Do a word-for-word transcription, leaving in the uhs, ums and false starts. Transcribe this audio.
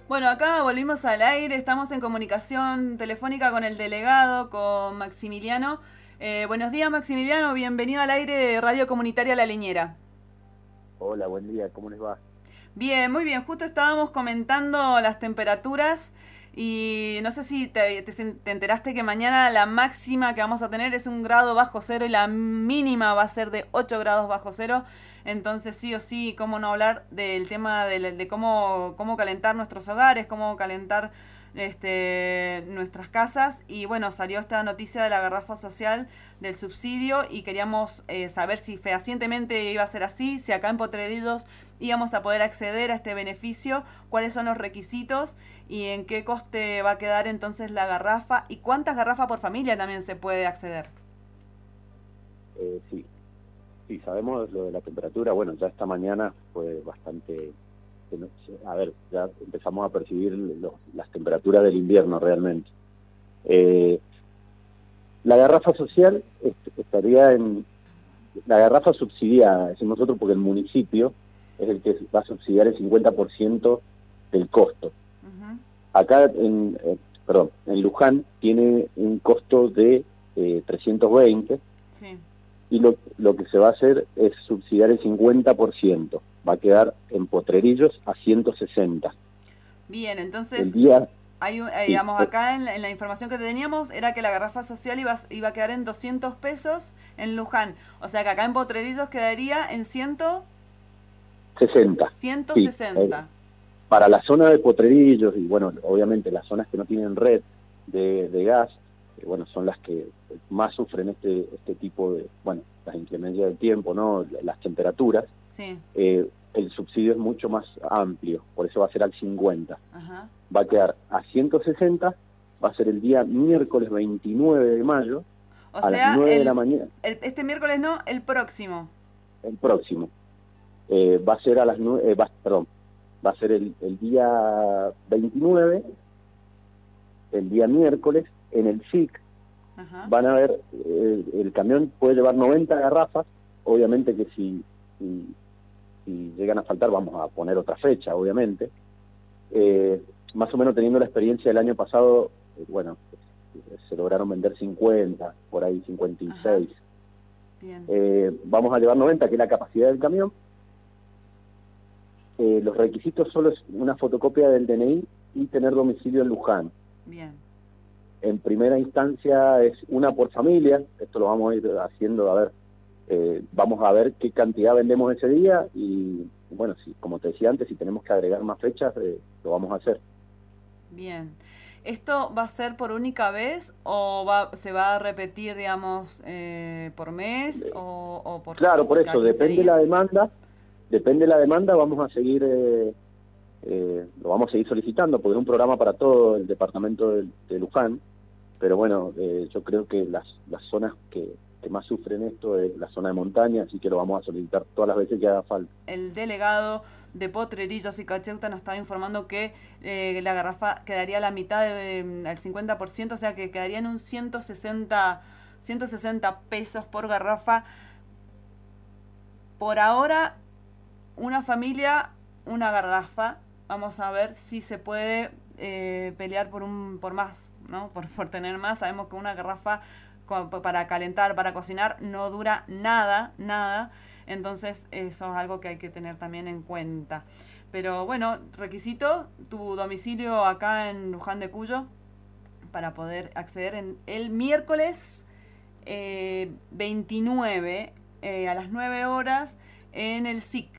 Bueno, acá volvimos al aire, estamos en comunicación telefónica con el delegado, con Maximiliano. Eh, buenos días, Maximiliano, bienvenido al aire de Radio Comunitaria La Leñera. Hola, buen día, ¿cómo les va? Bien, muy bien, justo estábamos comentando las temperaturas y no sé si te, te, te enteraste que mañana la máxima que vamos a tener es un grado bajo cero y la mínima va a ser de ocho grados bajo cero. Entonces sí o sí, cómo no hablar del tema de, de cómo, cómo calentar nuestros hogares, cómo calentar este, nuestras casas. Y bueno, salió esta noticia de la garrafa social del subsidio y queríamos eh, saber si fehacientemente iba a ser así, si acá en Potrerillos íbamos a poder acceder a este beneficio, cuáles son los requisitos y en qué coste va a quedar entonces la garrafa y cuántas garrafas por familia también se puede acceder. Eh, sí, sí, sabemos lo de la temperatura. Bueno, ya esta mañana fue bastante... A ver, ya empezamos a percibir los, las temperaturas del invierno realmente. Eh, la garrafa social est estaría en... La garrafa subsidiada, decimos nosotros, porque el municipio es el que va a subsidiar el cincuenta por ciento del costo. Uh-huh. Acá, en, eh, perdón, en Luján tiene un costo de eh, trescientos veinte. Sí. Y lo, lo que se va a hacer es subsidiar el cincuenta por ciento. Va a quedar en Potrerillos a ciento sesenta. Bien, entonces, el día, hay, eh, digamos, sí, acá en la, en la información que teníamos era que la garrafa social iba, iba a quedar en doscientos pesos en Luján. O sea que acá en Potrerillos quedaría en ciento sesenta. ciento sesenta. Sí, eh, para la zona de Potrerillos, y bueno, obviamente las zonas que no tienen red de, de gas, eh, bueno, son las que más sufren este este tipo de, bueno, las inclemencias del tiempo, ¿no? Las temperaturas. Sí. Eh, el subsidio es mucho más amplio, por eso va a ser al cincuenta. Ajá. Va a quedar a ciento sesenta, va a ser el día miércoles veintinueve de mayo, o a sea, las nueve el, de la mañana. El, este miércoles no, el próximo. El próximo. Eh, va a ser a las nueve, eh, va, perdón, va a ser el, el día veintinueve, el día miércoles, en el S I C. Ajá. Van a ver, eh, el camión puede llevar noventa garrafas, obviamente que si, si, si llegan a faltar vamos a poner otra fecha, obviamente. Eh, más o menos teniendo la experiencia del año pasado, eh, bueno, se lograron vender cincuenta, por ahí cincuenta y seis. Bien. Eh, vamos a llevar noventa, que es la capacidad del camión. Eh, los requisitos solo es una fotocopia del D N I y tener domicilio en Luján. Bien. En primera instancia es una por familia, esto lo vamos a ir haciendo, a ver, eh, vamos a ver qué cantidad vendemos ese día y, bueno, si, como te decía antes, si tenemos que agregar más fechas, eh, lo vamos a hacer. Bien. ¿Esto va a ser por única vez o va, se va a repetir, digamos, eh, por mes eh, o, o por... Claro, por eso, depende de la demanda, depende de la demanda, vamos a seguir... Eh, Eh, lo vamos a seguir solicitando porque es un programa para todo el departamento de, de Luján, pero bueno, eh, yo creo que las, las zonas que, que más sufren esto es la zona de montaña, así que lo vamos a solicitar todas las veces que haga falta. El delegado de Potrerillos y Cacheuta nos estaba informando que eh, la garrafa quedaría a la mitad del de, cincuenta por ciento, o sea que quedaría en un ciento sesenta pesos por garrafa. Por ahora, una familia, una garrafa. Vamos a ver si se puede eh, pelear por un por más, ¿no? Por, por tener más. Sabemos que una garrafa para calentar, para cocinar, no dura nada, nada. Entonces eso es algo que hay que tener también en cuenta. Pero bueno, requisito, tu domicilio acá en Luján de Cuyo para poder acceder en el miércoles eh, veintinueve eh, a las nueve horas en el S I C.